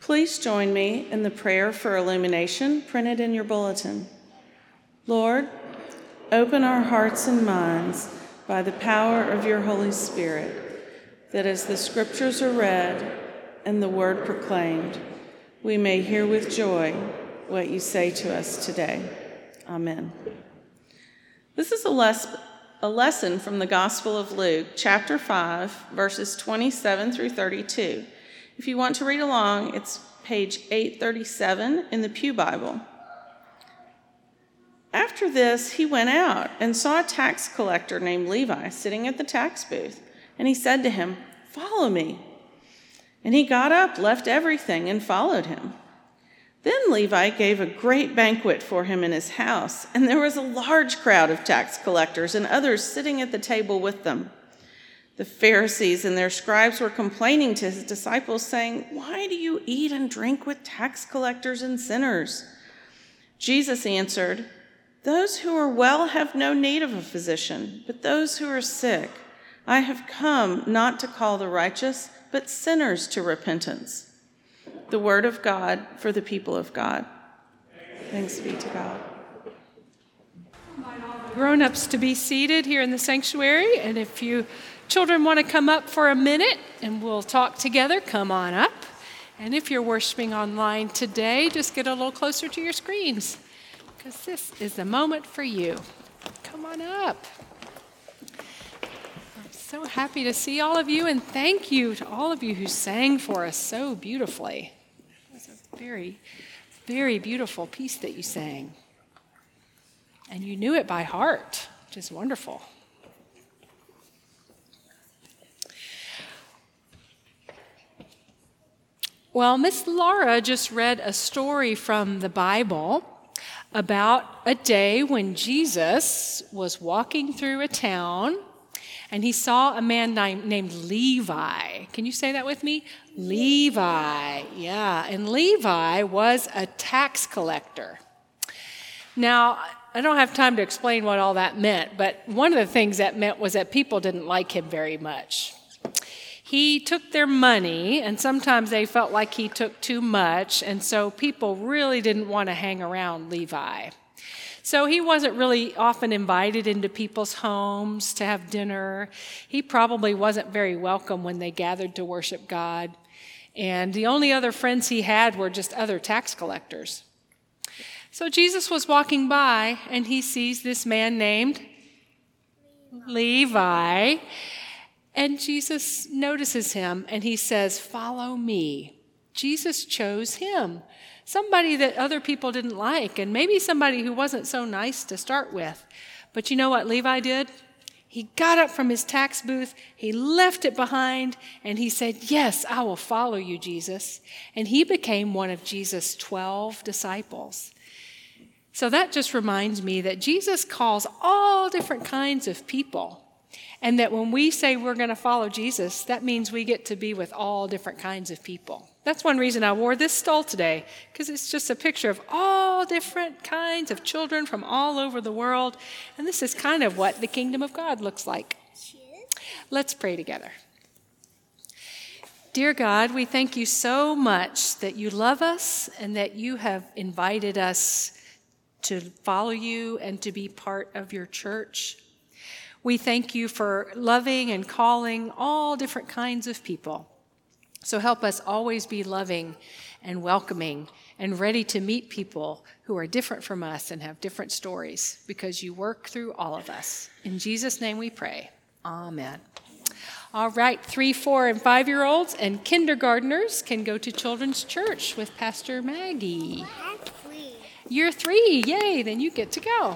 Please join me in the prayer for illumination printed in your bulletin. Lord, open our hearts and minds by the power of your Holy Spirit, that as the scriptures are read and the word proclaimed, we may hear with joy what you say to us today. Amen. This is a lesson from the Gospel of Luke, chapter 5, verses 27 through 32. If you want to read along, it's page 837 in the Pew Bible. After this, he went out and saw a tax collector named Levi sitting at the tax booth, and he said to him, "Follow me." And he got up, left everything, and followed him. Then Levi gave a great banquet for him in his house, and there was a large crowd of tax collectors and others sitting at the table with them. The Pharisees and their scribes were complaining to his disciples, saying, "Why do you eat and drink with tax collectors and sinners?" Jesus answered, "Those who are well have no need of a physician, but those who are sick. I have come not to call the righteous, but sinners to repentance." The word of God for the people of God. Thanks be to God. Grown-ups to be seated here in the sanctuary, and if you children want to come up for a minute and we'll talk together, come on up. And if you're worshiping online today, just get a little closer to your screens, because this is the moment for you. Come on up. I'm so happy to see all of you, and thank you to all of you who sang for us so beautifully. It was a very, very beautiful piece that you sang. And you knew it by heart, which is wonderful. Well, Miss Laura just read a story from the Bible about a day when Jesus was walking through a town and he saw a man named Levi. Can you say that with me? Levi, yeah. And Levi was a tax collector. Now, I don't have time to explain what all that meant, but one of the things that meant was that people didn't like him very much. He took their money, and sometimes they felt like he took too much, and so people really didn't want to hang around Levi. So he wasn't really often invited into people's homes to have dinner. He probably wasn't very welcome when they gathered to worship God. And the only other friends he had were just other tax collectors. So Jesus was walking by, and he sees this man named Levi. And Jesus notices him, and he says, "Follow me." Jesus chose him, somebody that other people didn't like, and maybe somebody who wasn't so nice to start with. But you know what Levi did? He got up from his tax booth, he left it behind, and he said, "Yes, I will follow you, Jesus." And he became one of Jesus' 12 disciples. So that just reminds me that Jesus calls all different kinds of people. And that when we say we're going to follow Jesus, that means we get to be with all different kinds of people. That's one reason I wore this stole today, because it's just a picture of all different kinds of children from all over the world. And this is kind of what the kingdom of God looks like. Let's pray together. Dear God, we thank you so much that you love us and that you have invited us to follow you and to be part of your church. We thank you for loving and calling all different kinds of people. So help us always be loving and welcoming and ready to meet people who are different from us and have different stories, because you work through all of us. In Jesus' name we pray. Amen. All right, 3-, 4-, and 5-year-olds and kindergartners can go to Children's Church with Pastor Maggie. I'm 3. You're 3, yay, then you get to go.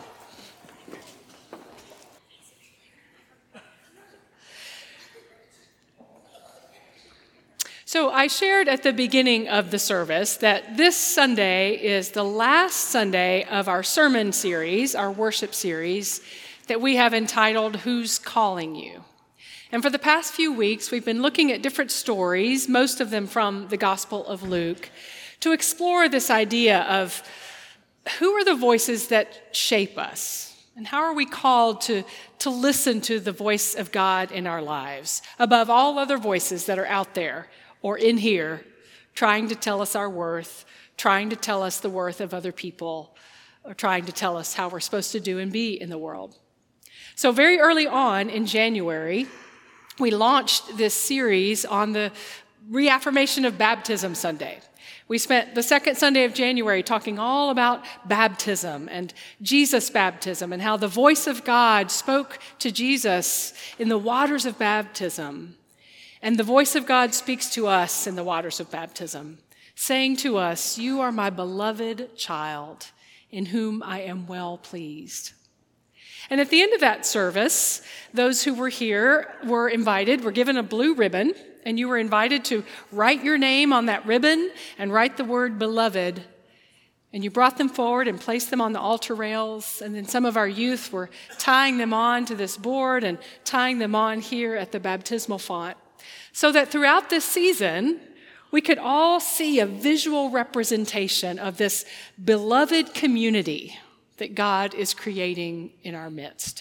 So I shared at the beginning of the service that this Sunday is the last Sunday of our sermon series, our worship series, that we have entitled, Who's Calling You? And for the past few weeks, we've been looking at different stories, most of them from the Gospel of Luke, to explore this idea of who are the voices that shape us? And how are we called to listen to the voice of God in our lives above all other voices that are out there or in here trying to tell us our worth, trying to tell us the worth of other people, or trying to tell us how we're supposed to do and be in the world. So very early on in January, we launched this series on the reaffirmation of Baptism Sunday. We spent the second Sunday of January talking all about baptism and Jesus' baptism and how the voice of God spoke to Jesus in the waters of baptism. And the voice of God speaks to us in the waters of baptism, saying to us, "You are my beloved child, in whom I am well pleased." And at the end of that service, those who were here were given a blue ribbon, and you were invited to write your name on that ribbon and write the word beloved. And you brought them forward and placed them on the altar rails. And then some of our youth were tying them on to this board and tying them on here at the baptismal font, so that throughout this season, we could all see a visual representation of this beloved community that God is creating in our midst.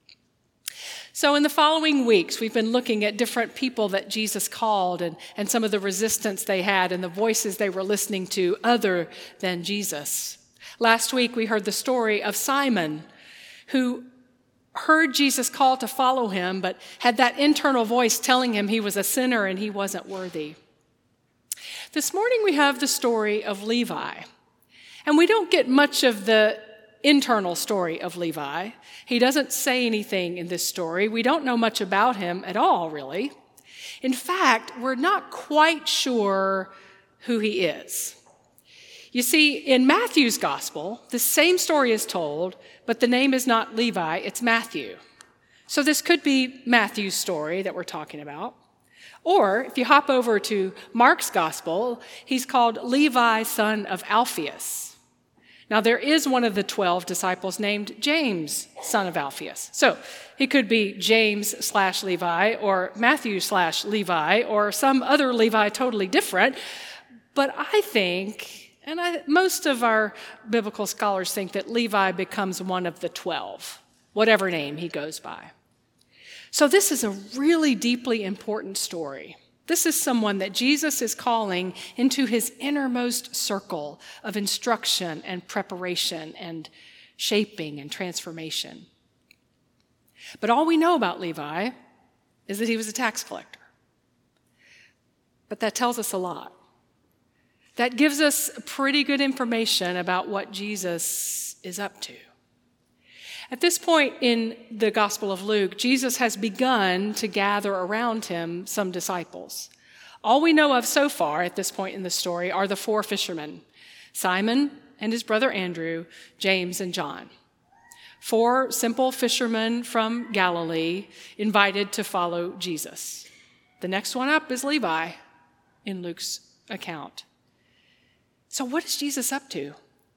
So in the following weeks, we've been looking at different people that Jesus called and some of the resistance they had and the voices they were listening to other than Jesus. Last week, we heard the story of Simon, who heard Jesus call to follow him, but had that internal voice telling him he was a sinner and he wasn't worthy. This morning, we have the story of Levi. And we don't get much of the internal story of Levi. He doesn't say anything in this story. We don't know much about him at all, really. In fact, we're not quite sure who he is. You see, in Matthew's gospel, the same story is told, but the name is not Levi, it's Matthew. So this could be Matthew's story that we're talking about. Or if you hop over to Mark's gospel, he's called Levi, son of Alphaeus. Now, there is one of the 12 disciples named James, son of Alphaeus. So he could be James/Levi or Matthew/Levi or some other Levi totally different. But I think, and most of our biblical scholars think that Levi becomes one of the 12, whatever name he goes by. So this is a really deeply important story. This is someone that Jesus is calling into his innermost circle of instruction and preparation and shaping and transformation. But all we know about Levi is that he was a tax collector. But that tells us a lot. That gives us pretty good information about what Jesus is up to. At this point in the Gospel of Luke, Jesus has begun to gather around him some disciples. All we know of so far at this point in the story are the 4 fishermen, Simon and his brother Andrew, James and John. 4 simple fishermen from Galilee invited to follow Jesus. The next one up is Levi in Luke's account. So what is Jesus up to?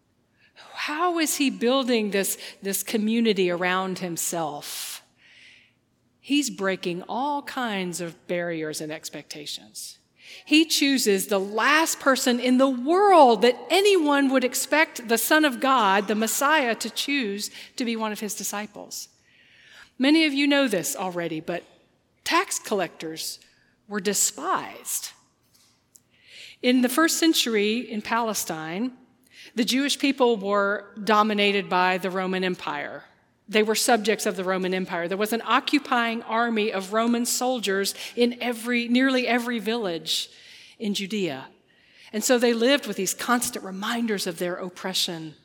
How is he building this community around himself? He's breaking all kinds of barriers and expectations. He chooses the last person in the world that anyone would expect the Son of God, the Messiah, to choose to be one of his disciples. Many of you know this already, but tax collectors were despised. In the first century in Palestine, the Jewish people were dominated by the Roman Empire. They were subjects of the Roman Empire. There was an occupying army of Roman soldiers in nearly every village in Judea. And so they lived with these constant reminders of their oppression.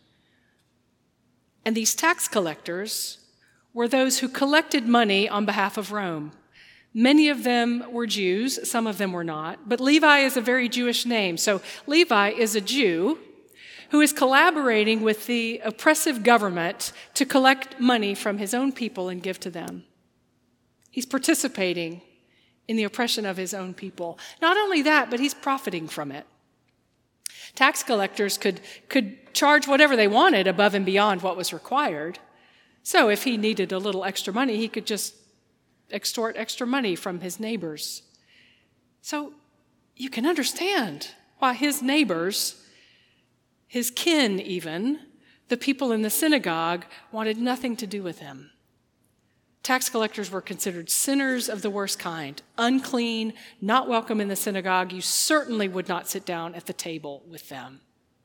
And these tax collectors were those who collected money on behalf of Rome. Many of them were Jews, some of them were not. But Levi is a very Jewish name. So Levi is a Jew who is collaborating with the oppressive government to collect money from his own people and give to them. He's participating in the oppression of his own people. Not only that, but he's profiting from it. Tax collectors could charge whatever they wanted above and beyond what was required. So if he needed a little extra money, he could just extort extra money from his neighbors. So you can understand why his neighbors, his kin even, the people in the synagogue, wanted nothing to do with him. Tax collectors were considered sinners of the worst kind, unclean, not welcome in the synagogue. You certainly would not sit down at the table with them.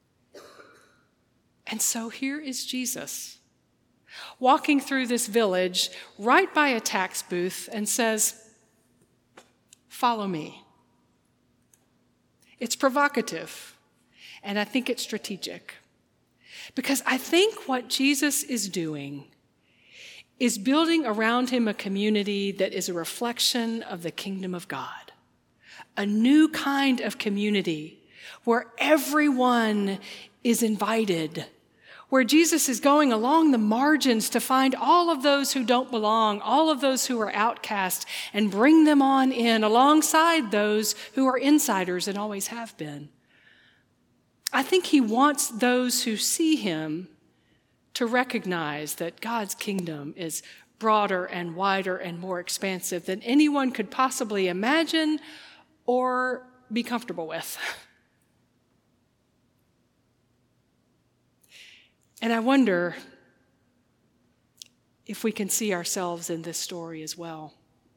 And so here is Jesus, walking through this village right by a tax booth and says, "Follow me." It's provocative, and I think it's strategic, because I think what Jesus is doing is building around him a community that is a reflection of the kingdom of God, a new kind of community where everyone is invited, where Jesus is going along the margins to find all of those who don't belong, all of those who are outcast, and bring them on in alongside those who are insiders and always have been. I think he wants those who see him to recognize that God's kingdom is broader and wider and more expansive than anyone could possibly imagine or be comfortable with. And I wonder if we can see ourselves in this story as well.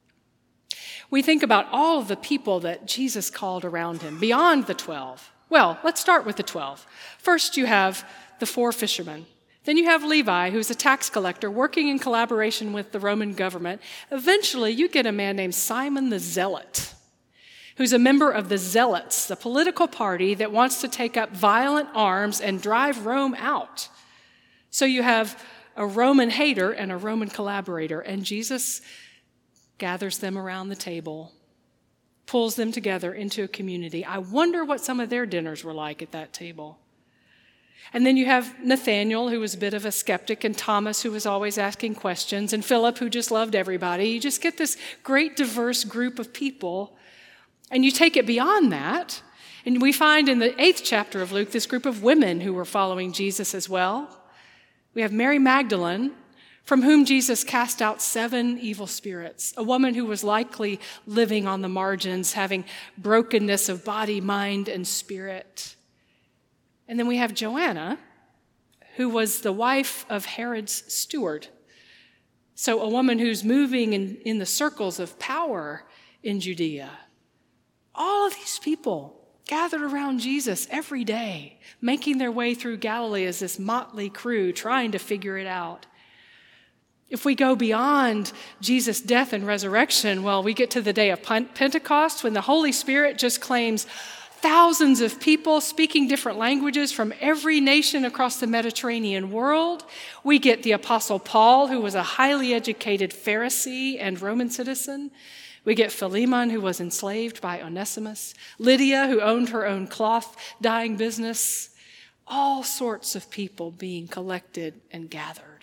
We think about all of the people that Jesus called around him, beyond the 12. Well, let's start with the 12. First, you have the 4 fishermen. Then you have Levi, who's a tax collector working in collaboration with the Roman government. Eventually, you get a man named Simon the Zealot, who's a member of the Zealots, the political party that wants to take up violent arms and drive Rome out. So you have a Roman hater and a Roman collaborator, and Jesus gathers them around the table, pulls them together into a community. I wonder what some of their dinners were like at that table. And then you have Nathaniel, who was a bit of a skeptic, and Thomas, who was always asking questions, and Philip, who just loved everybody. You just get this great diverse group of people, and you take it beyond that, and we find in the 8th chapter of Luke this group of women who were following Jesus as well. We have Mary Magdalene, from whom Jesus cast out 7 evil spirits, a woman who was likely living on the margins, having brokenness of body, mind, and spirit. And then we have Joanna, who was the wife of Herod's steward. So a woman who's moving in the circles of power in Judea. All of these people gathered around Jesus every day, making their way through Galilee as this motley crew trying to figure it out. If we go beyond Jesus' death and resurrection, well, we get to the day of Pentecost when the Holy Spirit just claims thousands of people speaking different languages from every nation across the Mediterranean world. We get the Apostle Paul, who was a highly educated Pharisee and Roman citizen. We get Philemon, who was enslaved by Onesimus. Lydia, who owned her own cloth dyeing business. All sorts of people being collected and gathered.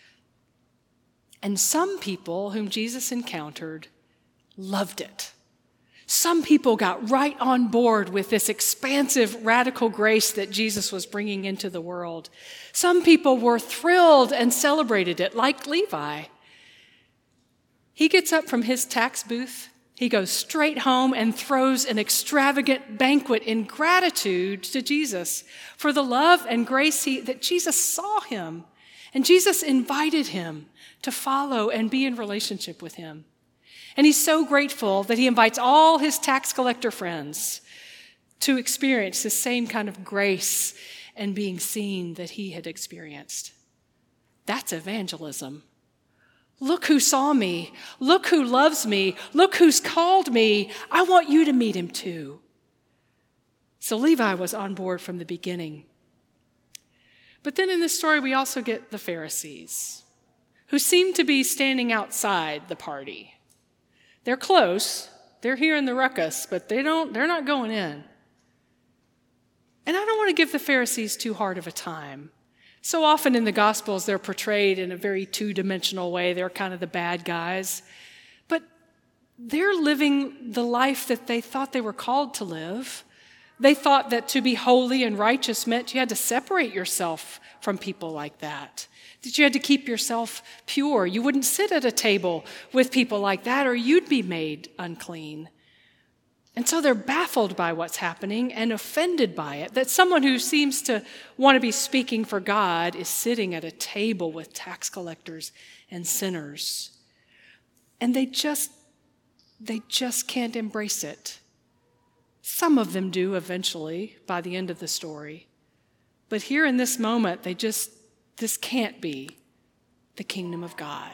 And some people whom Jesus encountered loved it. Some people got right on board with this expansive, radical grace that Jesus was bringing into the world. Some people were thrilled and celebrated it, like Levi. He gets up from his tax booth, he goes straight home and throws an extravagant banquet in gratitude to Jesus for the love and grace that Jesus saw him. And Jesus invited him to follow and be in relationship with him. And he's so grateful that he invites all his tax collector friends to experience the same kind of grace and being seen that he had experienced. That's evangelism. Look who saw me. Look who loves me. Look who's called me. I want you to meet him too. So Levi was on board from the beginning. But then in this story, we also get the Pharisees, who seem to be standing outside the party. They're close, they're hearing the ruckus, but they're not going in. And I don't want to give the Pharisees too hard of a time. So often in the Gospels, they're portrayed in a very two-dimensional way. They're kind of the bad guys. But they're living the life that they thought they were called to live. They thought that to be holy and righteous meant you had to separate yourself from people like that. That you had to keep yourself pure. You wouldn't sit at a table with people like that or you'd be made unclean. And so they're baffled by what's happening and offended by it, that someone who seems to want to be speaking for God is sitting at a table with tax collectors and sinners. And they just can't embrace it. Some of them do eventually by the end of the story. But here in this moment, this can't be the kingdom of God.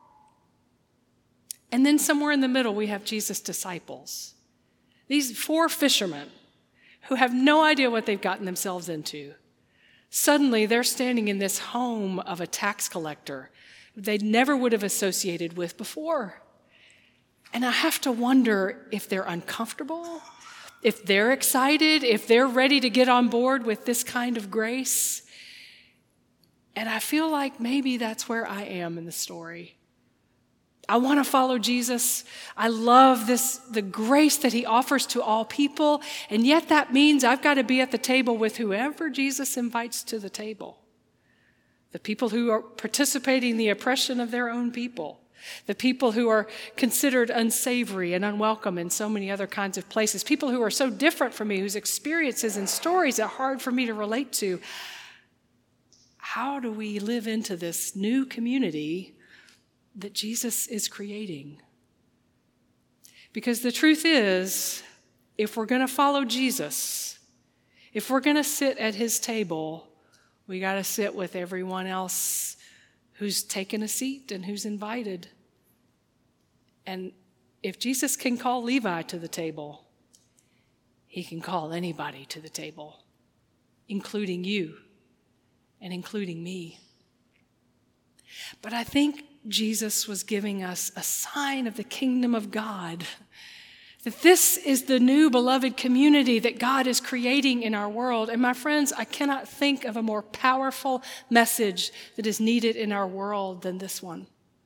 And then somewhere in the middle, we have Jesus' disciples. These 4 fishermen who have no idea what they've gotten themselves into. Suddenly, they're standing in this home of a tax collector they never would have associated with before. And I have to wonder if they're uncomfortable, if they're excited, if they're ready to get on board with this kind of grace. And I feel like maybe that's where I am in the story. I want to follow Jesus. I love the grace that he offers to all people. And yet that means I've got to be at the table with whoever Jesus invites to the table. The people who are participating in the oppression of their own people. The people who are considered unsavory and unwelcome in so many other kinds of places. People who are so different from me, whose experiences and stories are hard for me to relate to. How do we live into this new community that Jesus is creating? Because the truth is, if we're going to follow Jesus, if we're going to sit at his table, we got to sit with everyone else who's taken a seat and who's invited. And if Jesus can call Levi to the table, he can call anybody to the table, including you and including me. But I think Jesus was giving us a sign of the kingdom of God, that this is the new beloved community that God is creating in our world. And my friends, I cannot think of a more powerful message that is needed in our world than this one.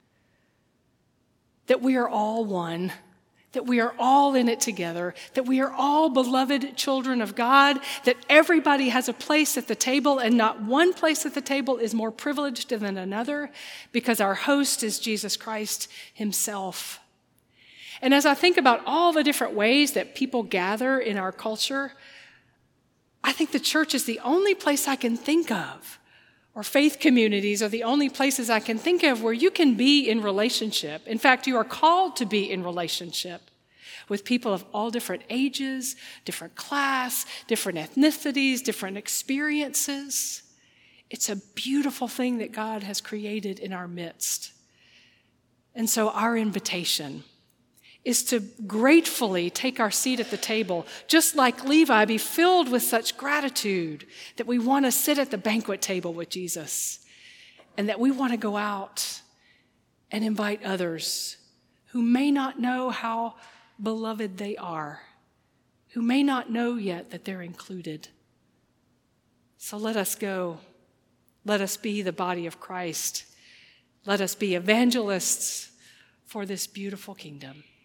That we are all one, that we are all in it together, that we are all beloved children of God, that everybody has a place at the table, and not one place at the table is more privileged than another, because our host is Jesus Christ himself. And as I think about all the different ways that people gather in our culture, I think the church is the only place I can think of, or faith communities are the only places I can think of where you can be in relationship. In fact, you are called to be in relationship with people of all different ages, different class, different ethnicities, different experiences. It's a beautiful thing that God has created in our midst. And so our invitation is to gratefully take our seat at the table, just like Levi, be filled with such gratitude that we want to sit at the banquet table with Jesus, and that we want to go out and invite others who may not know how beloved they are, who may not know yet that they're included. So let us go. Let us be the body of Christ. Let us be evangelists for this beautiful kingdom.